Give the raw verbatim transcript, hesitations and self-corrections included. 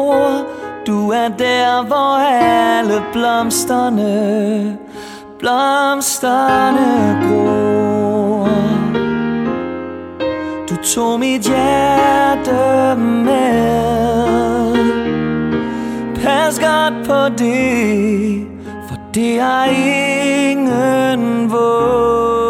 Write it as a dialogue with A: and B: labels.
A: jord. Du er der, hvor alle blomsterne, blomsterne gror. Du tog mit hjerte med. Pas godt på det, for det har ingen våget.